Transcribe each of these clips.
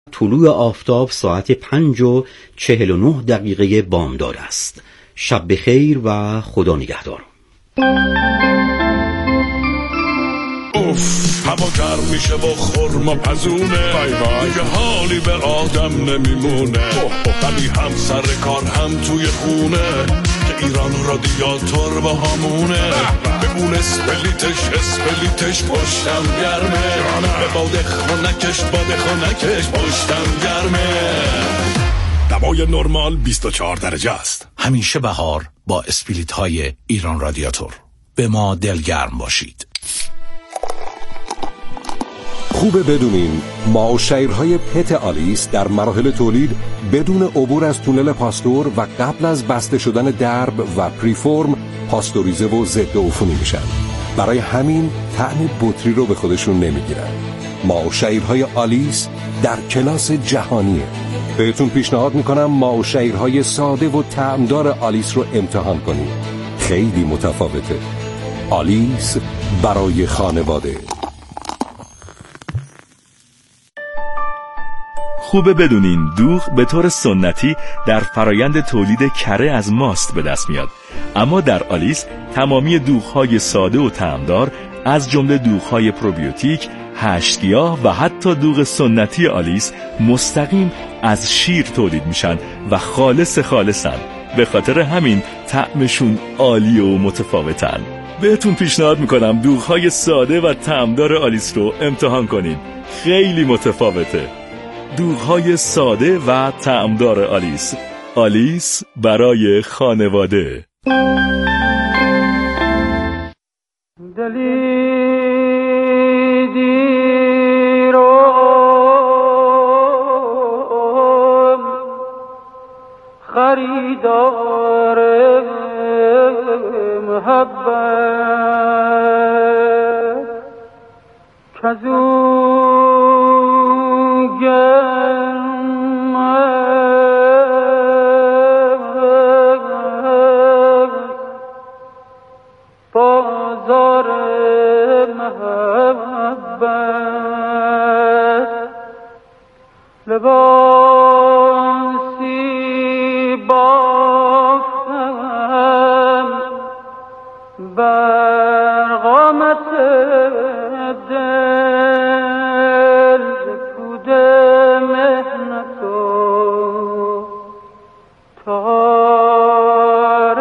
طلوع آفتاب ساعت 5:49 بامداد است. شب بخیر و خدا نگهدار. اوف، هوا گرم میشه با خورما پزونه، دیگه حالی به آدم نمیمونه. ولی هم سر کار هم توی خونه، که ایران رادیاتور با همونه. ببون اسپلیتش پشتم گرمه، به باد خونکش پشتم گرمه. دمای نرمال 24 درجه است. همیشه بهار با اسپلیت های ایران رادیاتور. به ما دلگرم باشید. خوبه بدونین ما و شیرهای پت آلیس در مراحل تولید بدون عبور از تونل پاستور و قبل از بسته شدن درب و پریفورم پاستوریزه و ضد عفونی میشن. برای همین طعم بطری رو به خودشون نمیگیرن. ما و شیرهای آلیس در کلاس جهانیه. بهتون پیشنهاد میکنم ما و شیرهای ساده و طعمدار آلیس رو امتحان کنید. خیلی متفاوته. آلیس برای خانواده. خوبه بدونین دوغ به طور سنتی در فرایند تولید کره از ماست به دست میاد، اما در آلیس تمامی دوغ‌های ساده و طعمدار از جمله دوغ‌های پروبیوتیک، هشت‌گیاه و حتی دوغ سنتی آلیس مستقیم از شیر تولید میشن و خالصن. به خاطر همین طعمشون عالی و متفاوتن. بهتون پیشنهاد میکنم دوغ‌های ساده و طعمدار آلیس رو امتحان کنین. خیلی متفاوته. دوغ‌های ساده و طعمدار آلیس. آلیس برای خانواده. دلی دیرم خریدار محبت کزو بازار محبت لباسی بافتم بر قامت دل کود مهنت و تار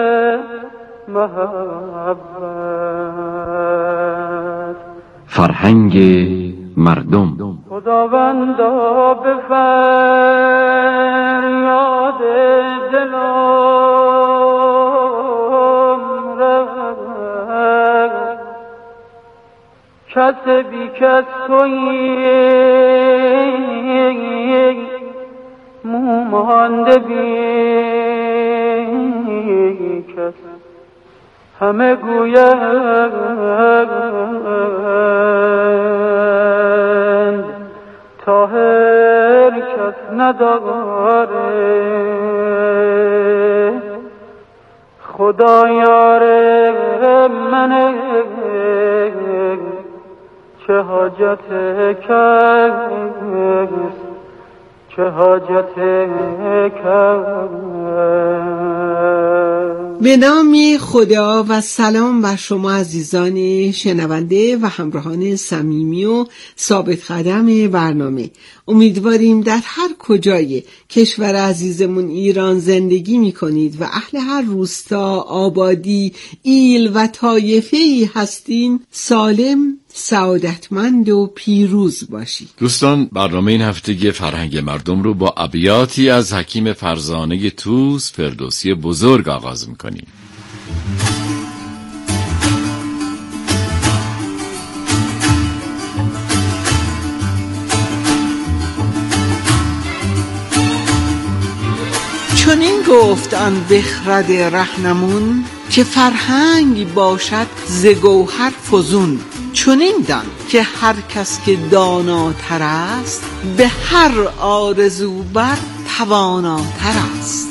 محبت. فرهنگ مردم. خداوندا به فریاد دلم رفت، کس بی کس تویی مومانده بی کس، همه گویند طاهر کس نداره. خدا یار منه، چه حاجت کس، چه حاجت کس. به نام خدا و سلام بر شما عزیزان شنونده و همراهان صمیمی و ثابت قدم برنامه. امیدواریم در هر کجای کشور عزیزمون ایران زندگی می کنید و اهل هر روستا، آبادی، ایل و طایفه‌ای هستین سالم، سعادتمند و پیروز باشید. دوستان، برنامه این هفتگی فرهنگ مردم رو با ابیاتی از حکیم فرزانه توس فردوسی بزرگ آغاز میکنیم. چون این گفت آن بخرد رهنمون، که فرهنگ باشد ز گوهر فزون. چون این دان که هر کس که داناتر است، به هر آرزو بر تواناتر است.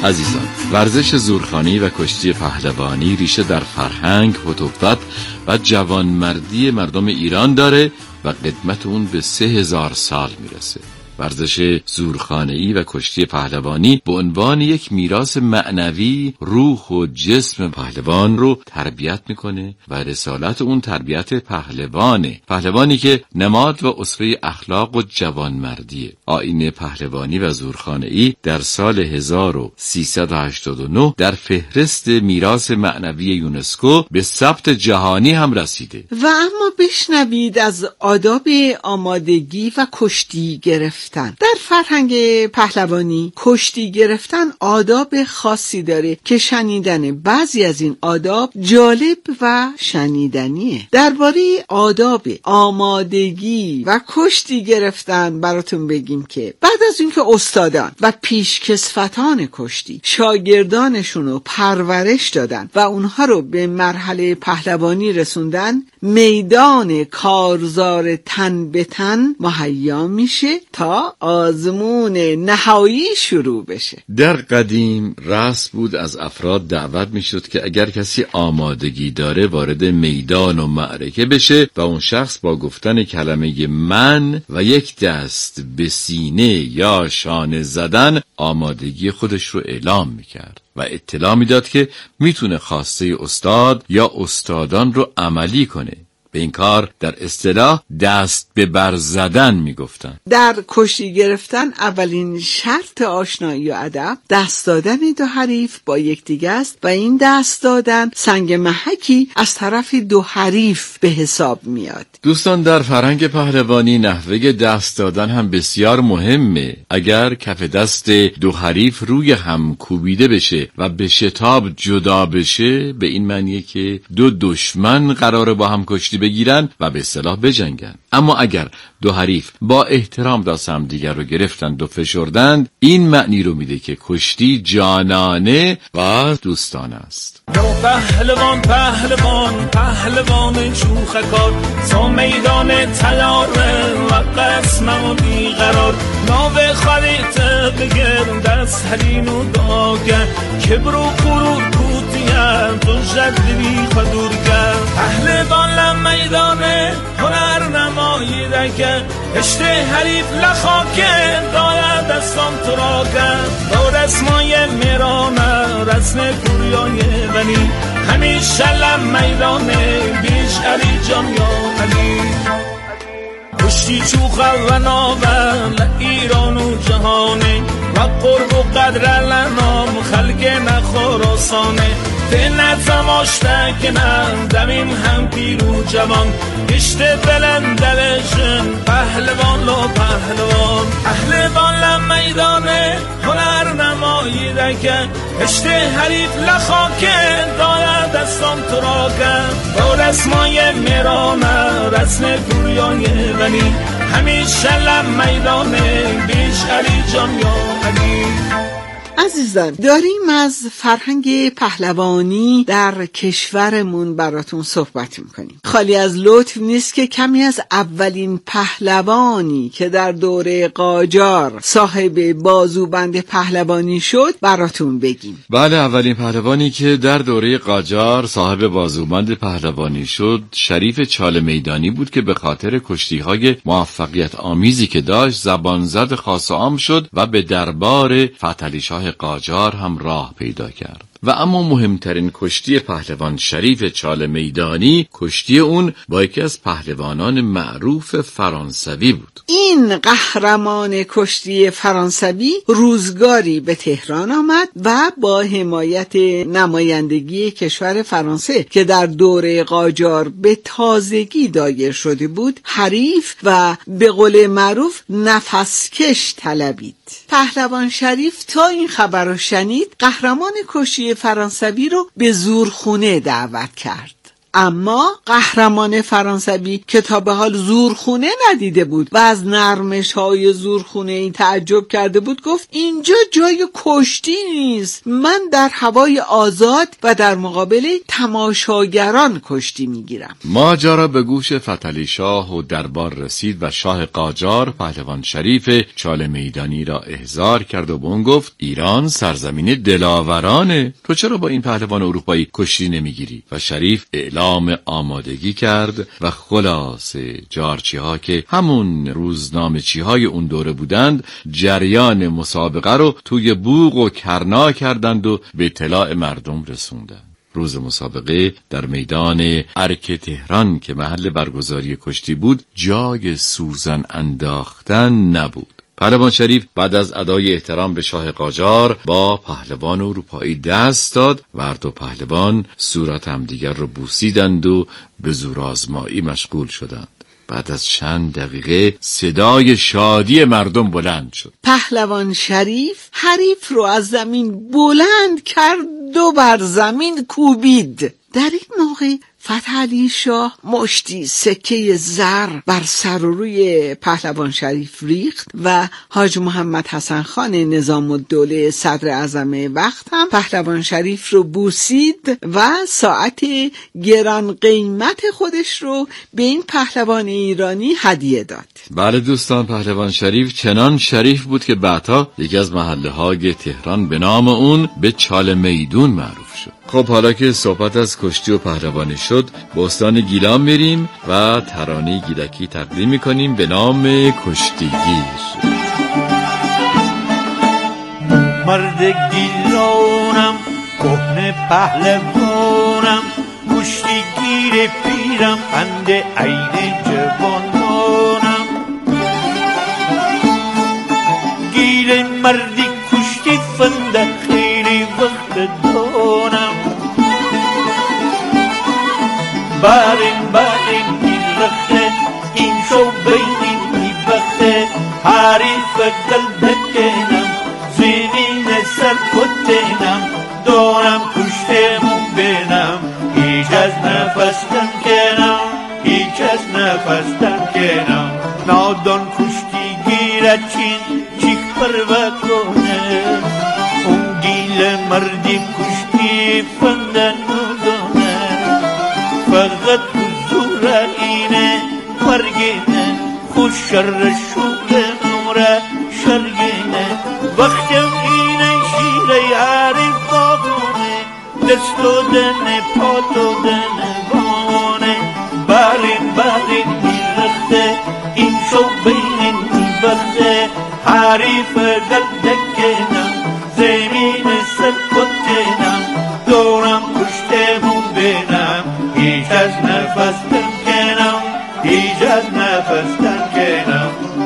عزیزان، ورزش زورخوانی و کشتی پهلوانی ریشه در فرهنگ، فتوت و جوانمردی مردم ایران داره و قدمت اون به 3000 سال میرسه. ورزش زورخانه‌ای و کشتی پهلوانی به عنوان یک میراث معنوی روح و جسم پهلوان رو تربیت میکنه و رسالت اون تربیت پهلوانه، پهلوانی که نماد و اسوه اخلاق و جوانمردیه. آیین پهلوانی و زورخانه‌ای در سال 1389 در فهرست میراث معنوی یونسکو به ثبت جهانی هم رسیده. و اما بشنوید از آداب آمادگی و کشتی گرفتن. در فرهنگ پهلوانی کشتی گرفتن آداب خاصی داره که شنیدن بعضی از این آداب جالب و شنیدنیه. درباره آداب آمادگی و کشتی گرفتن براتون بگیم که بعد از اینکه استادان و پیشکسوتان کشتی شاگردانشون رو پرورش دادن و اونها رو به مرحله پهلوانی رسوندن، میدان کارزار تن به تن مهیا میشه تا آزمون نهایی شروع بشه. در قدیم رسم بود از افراد دعوت میشد که اگر کسی آمادگی داره وارد میدان و معرکه بشه و اون شخص با گفتن کلمه من و یک دست به سینه یا شانه زدن آمادگی خودش رو اعلام میکرد و اطلاع میداد که میتونه خواسته استاد یا استادان رو عملی کنه. به این کار در اصطلاح دست به بر زدن میگفتن. در کشتی گرفتن اولین شرط آشنایی و ادب دست دادن دو حریف با یکدیگه است و این دست دادن سنگ محکی از طرف دو حریف به حساب میاد. دوستان، در فرهنگ پهلوانی نحوه دست دادن هم بسیار مهمه. اگر کف دست دو حریف روی هم کوبیده بشه و به شتاب جدا بشه، به این معنیه که دو دشمن قراره با هم کشتی بگیرن و به اصطلاح بجنگن. اما اگر دو حریف با احترام دست هم دیگر رو گرفتند و فشردند، این معنی رو میده که کشتی جانانه و دوستانه است. پهلوان پهلوان پهلوان شوخکار، تا میدان تیاره و قسمم و بیقرار، ناو خریت بگر دست هرین و داگر، کبر و قرور کوتیم تو جدوی خدور کرد. پهلوان لم میدانه هنر نمایی دکر، اشته حریف لخاکه دارد دستان تو را کرد. با رسمای میرانه رسم کوریای بنی، همیشه لم میدانه بیش علی جان یا علی. کشتی چوخه و ناول ایران و جهانه، و قرب و قدر لنام خلق نخوراسانه. دل تماشتکنم دمیم هم پیرو جوان، گشت بلندلشن پهلوان لو پهلوان. پهلوان لم میدانه هنر نمایی دکن، اشت حریف لخاکه دارد دستان تو را کن. با رسمای میرانه رسم کوریای بنی، همیشه لم میدانه بیش علی جان یا علی. عزیزان، داریم از فرهنگ پهلوانی در کشورمون براتون صحبت میکنیم. خالی از لطف نیست که کمی از اولین پهلوانی که در دوره قاجار صاحب بازوبند پهلوانی شد براتون بگیم. بله، اولین پهلوانی که در دوره قاجار صاحب بازوبند پهلوانی شد شریف چال میدانی بود که به خاطر کشتی‌های موفقیت آمیزی که داشت زبانزد خاص و عام شد و به دربار فتحعلی شاه قاجار هم راه پیدا کرد. و اما مهمترین کشتی پهلوان شریف چال میدانی، کشتی اون با یکی از پهلوانان معروف فرانسوی بود. این قهرمان کشتی فرانسوی روزگاری به تهران آمد و با حمایت نمایندگی کشور فرانسه که در دوره قاجار به تازگی دایر شده بود، حریف و به قول معروف نفسکش طلبید. پهلوان شریف تا این خبر رو شنید، قهرمان کشتی فرانسوی رو به زورخونه دعوت کرد. اما قهرمان فرانسوی که تا به حال زورخونه ندیده بود و از نرمش‌های زورخونه این تعجب کرده بود، گفت اینجا جای کشتی نیست، من در هوای آزاد و در مقابل تماشاگران کشتی میگیرم. ماجرا به گوش فتحعلی شاه و دربار رسید و شاه قاجار پهلوان شریف چاله میدانی را احضار کرد و به اون گفت ایران سرزمین دلاورانه، تو چرا با این پهلوان اروپایی کشتی نمیگیری؟ و شریف اعلام آمادگی کرد و خلاصه جارچی ها که همون روزنامه‌چی های اون دوره بودند جریان مسابقه رو توی بوق و کرنا کردند و به اطلاع مردم رسوندند. روز مسابقه در میدان ارک تهران که محل برگزاری کشتی بود جای سوزن انداختن نبود. پهلوان شریف بعد از ادای احترام به شاه قاجار با پهلوان اروپایی دست داد و هر دو پهلوان صورت همدیگر رو بوسیدند و به زورآزمایی مشغول شدند. بعد از چند دقیقه صدای شادی مردم بلند شد. پهلوان شریف حریف رو از زمین بلند کرد و بر زمین کوبید. در این موقع فتحعلی شاه مشتی سکه زر بر سر و روی پهلوان شریف ریخت و حاج محمد حسن خان نظام الدوله صدر اعظم وقت هم پهلوان شریف رو بوسید و ساعت گران قیمت خودش رو به این پهلوان ایرانی هدیه داد. بله دوستان، پهلوان شریف چنان شریف بود که بعدها یکی از محله های تهران به نام اون به چاله میدون معروف شد. خب حالا که صحبت از کشتی و پهلوانی شد، به استان گیلان میریم و ترانه گیلکی تقدیم میکنیم به نام کشتیگیر. مرد گیلانم کهنه پهلوانم، کشتیگیر پیرم پند عین جوانانم. گیل مردی کشتی فنده خیلی وقت دانم. بارین میرخه این شو بینی میبخه، حریف قلبکنم زمین سر کتنم، دارم کشتمون بینم هیچ از نفستم کنم، هیچ از نفستم کنم. نادان کشتی گیرد چیک پروا کنه، اون گیل مردی کشتی فندن ندانه. فقط حضور اینه مرگینه، خوش شر شوق نوره شرگینه. وقتم اینه شیره حریف باغونه، دست و دن پات و دن بانه. بارین میرخته این شو بین میبخته، حریف قلبکنم زمین سر کتنم، دورم کشتمون بینم هیچ از نفستم کنم، هیچ از نفستم کنم.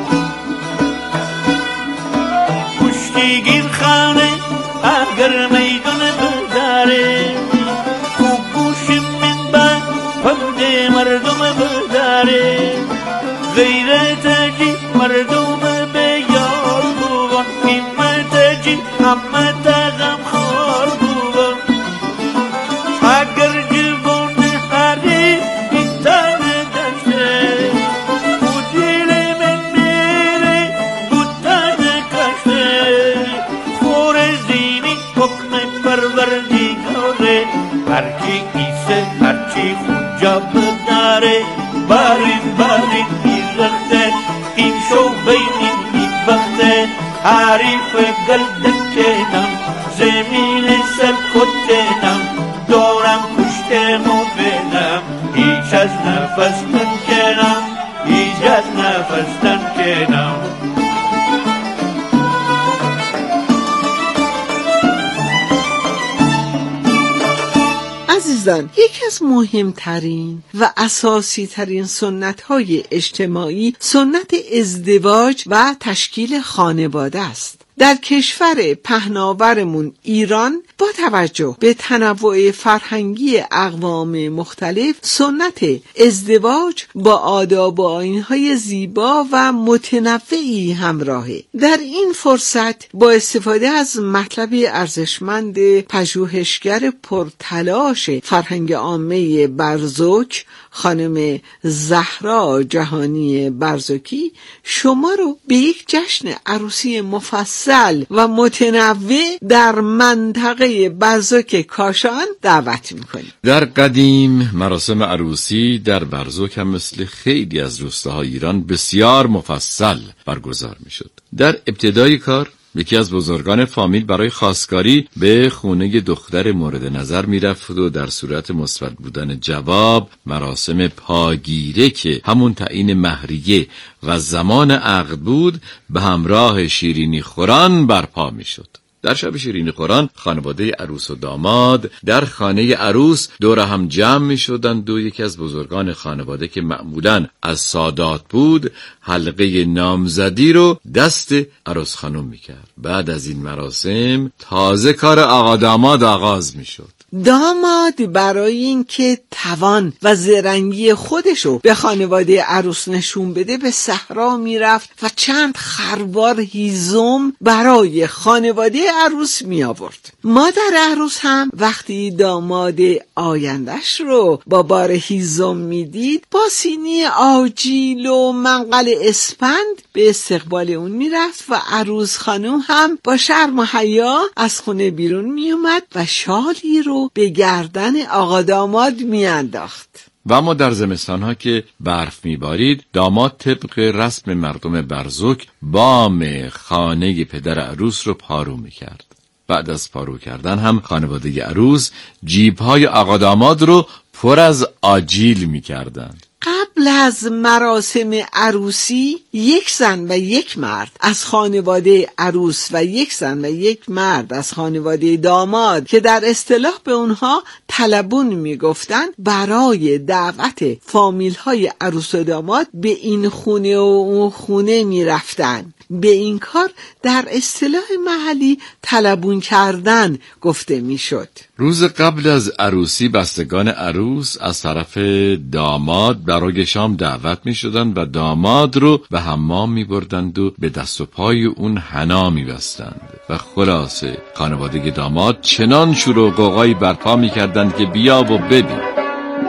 کشتیگیر خانه اگر میدون بداره، خوب گوش من با پند مردم بداره. غیرت جی مردم به یار بوان، همت جی همت غم خار بوان. اگر جوان حریف این تنه دشته، و دل من میره بود تنه کشته. خور زینی حکم پروردگاره، هرکی ایسه هرچی خود جا بداره. بارین میرخته این شو بین میبخته، حریف قلبکنم زمین سر کتنم، دارم کشتمو بینم هیچ از نفستم کنم، هیچ از نفستم کنم. عزیزان، یکی از مهمترین و اساسی ترین سنت های اجتماعی سنت ازدواج و تشکیل خانواده است. در کشور پهناورمون ایران با توجه به تنوع فرهنگی اقوام مختلف سنت ازدواج با آداب و آیین‌های زیبا و متنوعی همراهه. در این فرصت با استفاده از مطلب ارزشمند پژوهشگر پرتلاش فرهنگ عامه برزوک خانم زهرا جهانی برزوکی شما رو به یک جشن عروسی مفصل و متنوع در منطقه برزوک کاشان دعوت میکنیم. در قدیم مراسم عروسی در برزوک هم مثل خیلی از روستاهای ایران بسیار مفصل برگزار میشد. در ابتدای کار یکی از بزرگان فامیل برای خواستگاری به خونه دختر مورد نظر میرفت و در صورت مثبت بودن جواب مراسم پاگیره که همون تعیین مهریه و زمان عقد بود به همراه شیرینی خوران برپا میشد. در شب شیرینی خوران خانواده عروس و داماد در خانه عروس دور هم جمع می شدند و یکی از بزرگان خانواده که معمولاً از سادات بود حلقه نامزدی رو دست عروس خانم می کرد. بعد از این مراسم تازه کار آقا داماد آغاز می شد. داماد برای اینکه توان و زرنگی خودشو به خانواده عروس نشون بده به صحرا میرفت و چند خروار هیزم برای خانواده عروس می آورد. مادر عروس هم وقتی داماد آیندش رو با بار هیزم میدید با سینی آجیل و منقل اسپند به استقبال اون میرفت و عروس خانم هم با شرم و حیا از خونه بیرون میومد و شالی رو به گردن آقا داماد میانداخت. و اما در زمستانها که برف میبارید داماد طبق رسم مردم برزوک بام خانه پدر عروس رو پارو میکرد. بعد از پارو کردن هم خانواده عروس جیب‌های آقا داماد رو پر از آجیل میکردند. قبل از مراسم عروسی یک زن و یک مرد از خانواده عروس و یک زن و یک مرد از خانواده داماد که در اصطلاح به اونها طلبون میگفتن برای دعوت فامیل های عروس و داماد به این خونه و اون خونه میرفتن. به این کار در اصطلاح محلی طلبون کردن گفته میشد. روز قبل از عروسی بستگان عروس از طرف داماد برای شام دعوت می شدند و داماد رو به حمام می بردند و به دست و پای اون حنا می بستند و خلاصه خانواده داماد چنان شور و غوغایی برپا می کردند که بیا و ببین.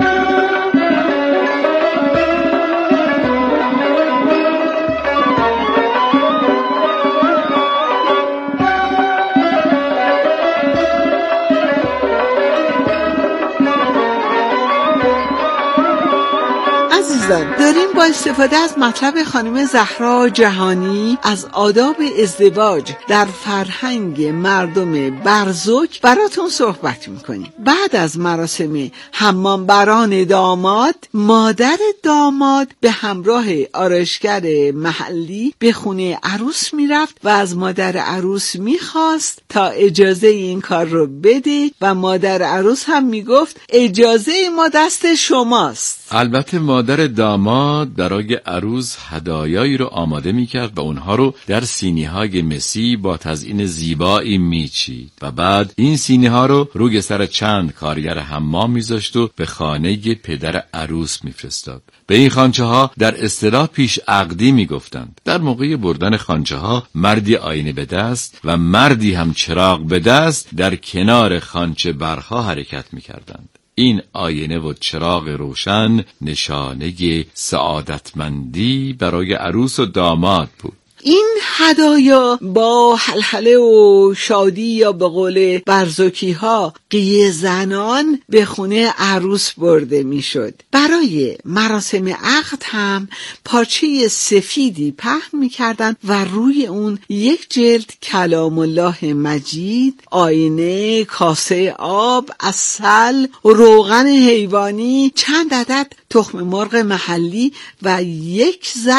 داریم با استفاده از مطلب خانم زهرا جهانی از آداب ازدواج در فرهنگ مردم برزوک براتون صحبت میکنیم. بعد از مراسم حمام بران داماد مادر داماد به همراه آرایشگر محلی به خونه عروس میرفت و از مادر عروس میخواست تا اجازه این کار رو بده و مادر عروس هم میگفت اجازه ما دست شماست. البته مادر داماد برای عروس هدایایی رو آماده می‌کرد و اونها رو در سینی‌های مسی با تزیین زیبایی میچید و بعد این سینی‌ها رو روی سر چند کارگر حمام می‌ذاشت و به خانه پدر عروس می‌فرستاد. به این خانچه‌ها در اصطلاح پیش عقدی می‌گفتند. در موقع بردن خانچه‌ها مردی آینه به دست و مردی هم چراغ به دست در کنار خانچه برها حرکت می‌کردند. این آینه و چراغ روشن نشانه سعادتمندی برای عروس و داماد بود. این هدایا با حلحله و شادی یا به قول برزوکی ها قیه زنان به خونه عروس برده می شد. برای مراسم عقد هم پارچه سفیدی پهن می کردن و روی اون یک جلد کلام الله مجید، آینه، کاسه آب، عسل، روغن حیوانی، چند عدد تخم مرغ محلی و یک ظرف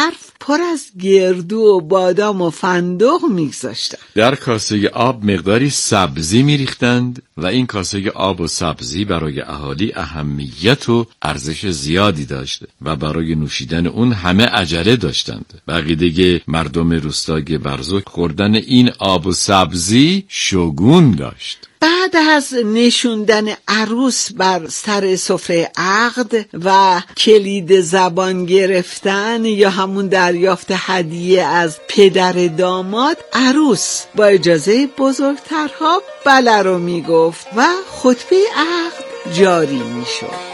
پر از گردو و بادام و فندق میگذاشتند. در کاسه آب مقداری سبزی میریختند و این کاسه آب و سبزی برای اهالی اهمیت و ارزش زیادی داشت و برای نوشیدن اون همه عجله داشتند. بقیه مردم روستای برزو خوردن این آب و سبزی شگون داشت. بعد از نشوندن عروس بر سر سفره عقد و کلید زبان گرفتن یا همون دریافت هدیه از پدر داماد، عروس با اجازه بزرگترها بله رو میگفت و خطبه عقد جاری میشد.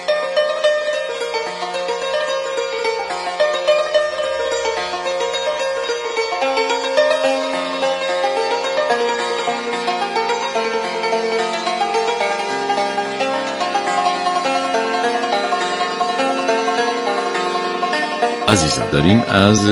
عزیزان، داریم از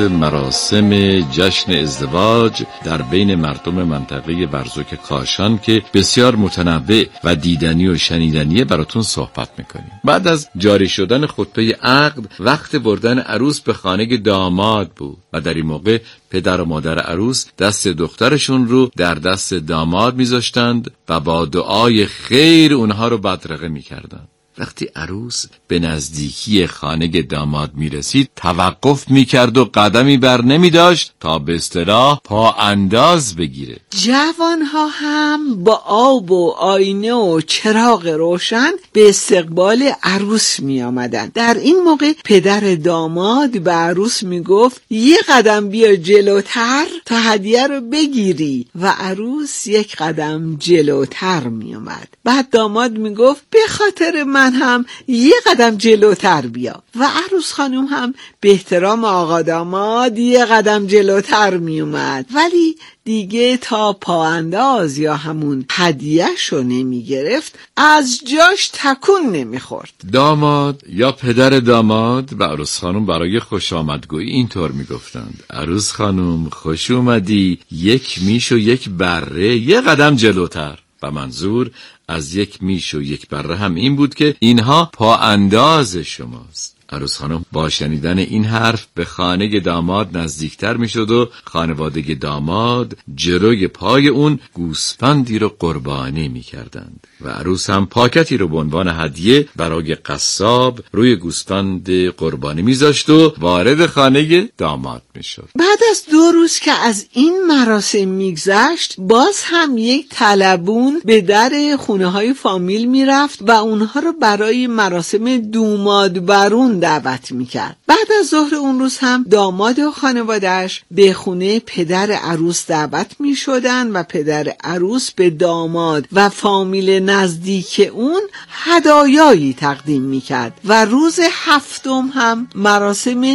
مراسم جشن ازدواج در بین مردم منطقه برزوک کاشان که بسیار متنوع و دیدنی و شنیدنیه براتون صحبت میکنیم. بعد از جاری شدن خطبه عقد، وقت بردن عروس به خانه داماد بود و در این موقع پدر و مادر عروس دست دخترشون رو در دست داماد میذاشتند و با دعای خیر اونها رو بدرقه میکردند. وقتی عروس به نزدیکی خانه داماد میرسید توقف میکرد و قدمی بر نمیداشت تا به اصطلاح پا انداز بگیره. جوانها هم با آب و آینه و چراغ روشن به استقبال عروس می آمدن. در این موقع پدر داماد به عروس می گفت یه قدم بیا جلوتر تا هدیه رو بگیری و عروس یک قدم جلوتر می آمد. بعد داماد می گفت به خاطر من هم یه قدم جلوتر بیا و عروس خانم هم به احترام آقا داماد یه قدم جلوتر می اومد، ولی دیگه تا پا انداز یا همون هدیه‌شو نمی گرفت از جاش تکون نمی خورد. داماد یا پدر داماد به عروس خانم برای خوش آمدگویی اینطور می گفتند: عروس خانم خوش اومدی، یک میش و یک بره یه قدم جلوتر. و منظور از یک میش و یک بره هم این بود که اینها پا انداز شماست. عروس خانم با شنیدن این حرف به خانه داماد نزدیکتر می شد و خانواده داماد جلوی پای اون گوسفندی رو قربانی می کردند و عروس هم پاکتی رو به عنوان هدیه برای قصاب روی گوسفند قربانی می زاشت و وارد خانه داماد می شد. بعد از 2 روز که از این مراسم می گذشت، باز هم یک طلبون به در خونه های فامیل می رفت و اونها رو برای مراسم دوماد برون دعوت میکرد. بعد از ظهر اون روز هم داماد و خانواده‌اش به خونه پدر عروس دعوت میشدن و پدر عروس به داماد و فامیل نزدیک اون هدایایی تقدیم میکرد و روز 7 هم مراسم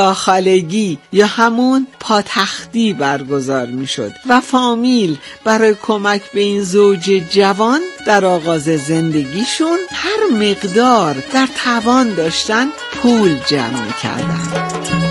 جاخالگی یا همون پاتختی برگزار میشد و فامیل برای کمک به این زوج جوان در آغاز زندگیشون هر مقدار در توان داشتن پول جمع می‌کردند.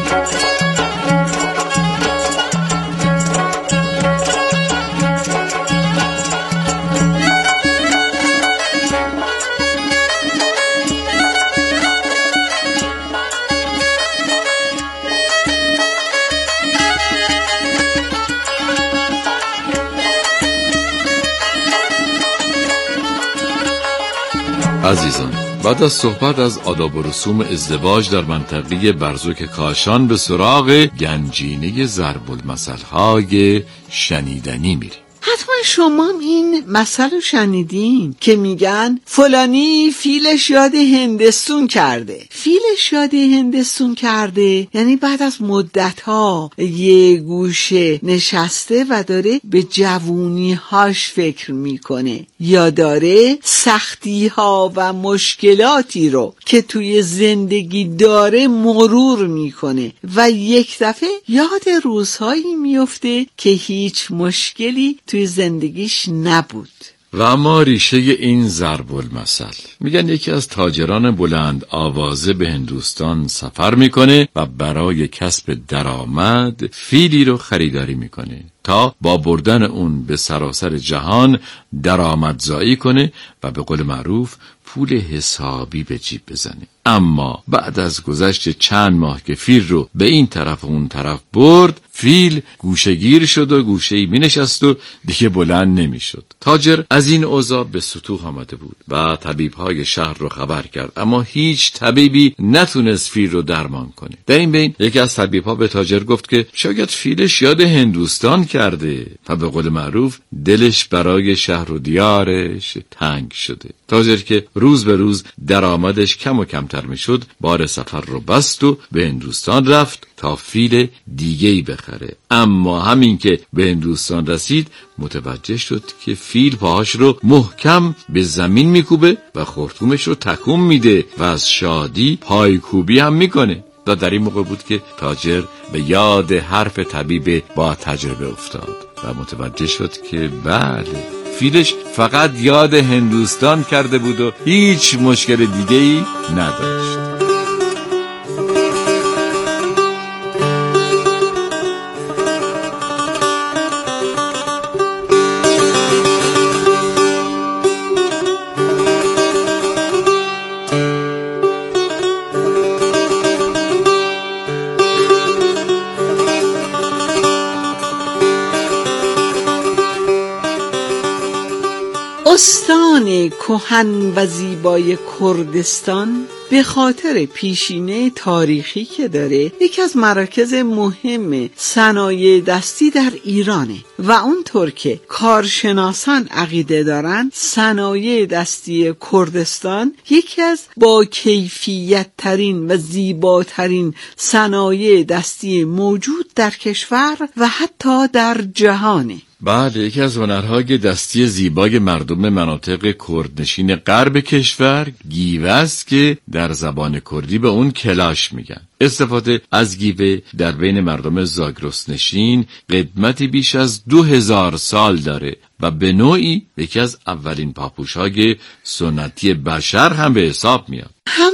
عزیزان، بعد از صحبت از آداب و رسوم ازدواج در منطقه برزوک کاشان به سراغ گنجینه ضرب المثل‌های شنیدنی میریم. حتما شما این مثل شنیدین که میگن فلانی فیلش یاد هندستون کرده. فیلش یاد هندستون کرده یعنی بعد از مدت‌ها یه گوشه نشسته و داره به جوونی‌هاش فکر میکنه یا داره سختی‌ها و مشکلاتی رو که توی زندگی داره مرور میکنه و یک دفعه یاد روزهایی میفته که هیچ مشکلی توی زندگیش نبود. و اما ریشه این ضرب المثل، میگن یکی از تاجران بلند آوازه به هندوستان سفر میکنه و برای کسب درآمد فیلی رو خریداری میکنه تا با بردن اون به سراسر جهان درآمدزایی کنه و به قول معروف پول حسابی به جیب بزنه. اما بعد از گذشت چند ماه که فیل رو به این طرف و اون طرف برد، فیل گوشه‌گیر شد و گوشه‌ای می نشست و دیگه بلند نمی شد. تاجر از این اوضاع به ستوه آمده بود و طبیب‌های شهر رو خبر کرد، اما هیچ طبیبی نتونست فیل رو درمان کنه. در این بین یکی از طبیب‌ها به تاجر گفت که شاید فیلش یاد هندوستان کرده و به قول معروف دلش برای شهر و دیارش تنگ شده. تاجر که روز به روز درآمدش کم و کمتر میشد، بار سفر رو بست و به هندوستان رفت تا فیل دیگه‌ای بخره. اما همین که به هندوستان رسید متوجه شد که فیل پاهاش رو محکم به زمین میکوبه و خرطومش رو تکون میده و از شادی پایکوبی هم میکنه. و در این موقع بود که تاجر به یاد حرف طبیب با تجربه افتاد و متوجه شد که بله، فیلش فقط یاد هندوستان کرده بود و هیچ مشکل دیگه‌ای نداشت. استان کهن و زیبای کردستان به خاطر پیشینه تاریخی که داره یکی از مراکز مهم صنایع دستی در ایرانه و اونطور که کارشناسان عقیده دارن صنایع دستی کردستان یکی از با کیفیت ترین و زیباترین صنایع دستی موجود در کشور و حتی در جهانه. بله، یکی از هنرهای دستی زیبای مردم مناطق کردنشین غرب کشور گیوه است که در زبان کردی به اون کلاش میگن. استفاده از گیوه در بین مردم زاگرس نشین قدمتی بیش از 2000 سال داره و به نوعی یکی از اولین پاپوش‌های سنتی بشر هم به حساب میاد.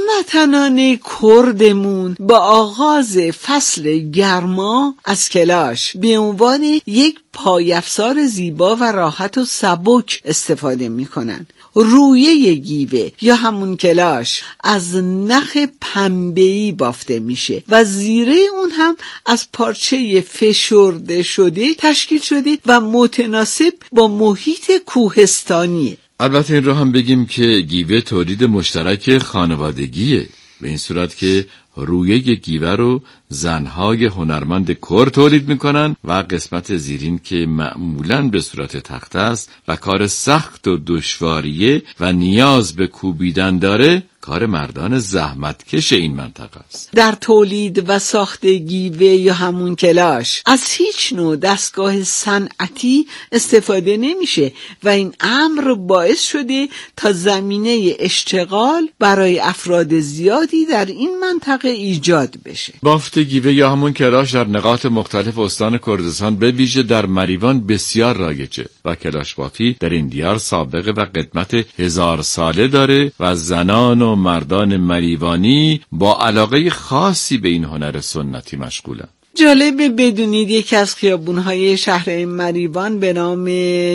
هموطنان کردمون با آغاز فصل گرما از کلاش به عنوان یک پایافزار زیبا و راحت و سبک استفاده میکنن. رویه گیوه یا همون کلاش از نخ پنبه‌ای بافته میشه و زیره اون هم از پارچه فشرده شده تشکیل شده و متناسب با محیط کوهستانیه. البته این رو هم بگیم که گیوه تولید مشترک خانوادگیه، به این صورت که رویه گیوه رو زنهای هنرمند کرد تولید میکنن و قسمت زیرین که معمولاً به صورت تخته است و کار سخت و دشواریه و نیاز به کوبیدن داره، کار مردان زحمتکش این منطقه است. در تولید و ساخت گیوه یا همون کلاش از هیچ نوع دستگاه صنعتی استفاده نمیشه و این امر باعث شده تا زمینه اشتغال برای افراد زیادی در این منطقه ایجاد بشه. بافت گیوه یا همون کلاش در نقاط مختلف استان کردستان به ویژه در مریوان بسیار رایجه و کلاش بافی در این دیار سابقه و قدمت 1000 ساله داره و زنان و مردان مریوانی با علاقه خاصی به این هنر سنتی مشغولن. جالب بدونید یکی از خیابون‌های شهر مریوان به نام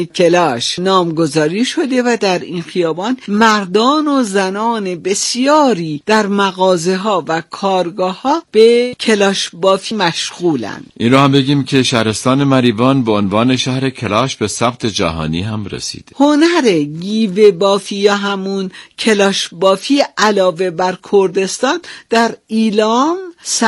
کلاش نامگذاری شده و در این خیابان مردان و زنان بسیاری در مغازه‌ها و کارگاه‌ها به کلاش بافی مشغولن. این رو هم بگیم که شهرستان مریوان به عنوان شهر کلاش به ثبت جهانی هم رسیده. هنر گیوه بافی یا همون کلاش بافی علاوه بر کردستان در ایلام،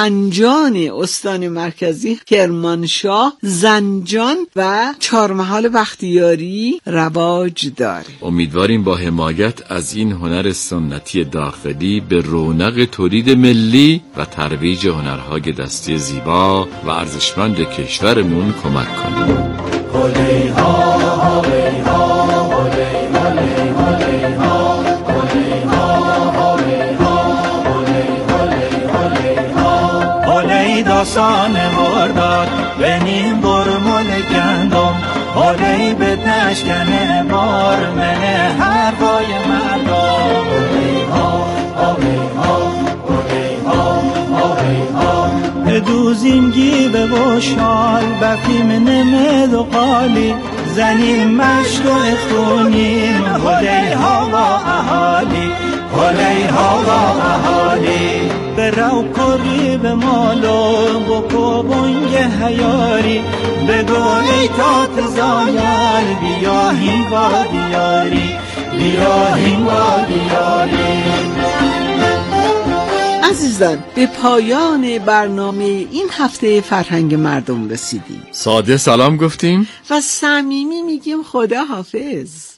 سنجان استان مرکزی، کرمانشاه، زنجان و چهارمحال بختیاری رواج داره. امیدواریم با حمایت از این هنر سنتی داخلی به رونق تولید ملی و ترویج هنرهای دستی زیبا و ارزشمند کشورمون کمک کنیم. داستان مرداد بنیم برمول گندم حالی به نشکنه بار منه حرفای مردم بدون دوزیم گیبه و شال بفیم نمد و قالی زنیم مشروع خونیم هلی ها و اهالی هلی ها و اهالی به رو کری به مالو بکو بنگ هیاری بگو ای تات زایال بیاهیم با دیاری بیاهیم با دیاری. عزیزان به پایان برنامه این هفته فرهنگ مردم رسیدیم. ساده سلام گفتیم و صمیمی میگیم خدا حافظ.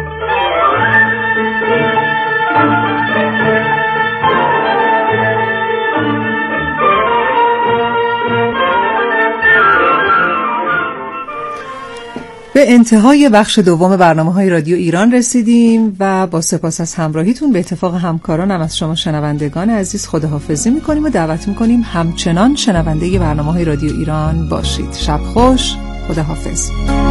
به انتهای بخش دوم برنامه‌های رادیو ایران رسیدیم و با سپاس از همراهیتون به اتفاق همکارانم از شما شنوندگان عزیز خداحافظی می‌کنیم و دعوت می‌کنیم همچنان شنونده برنامه‌های رادیو ایران باشید. شب خوش. خداحافظ.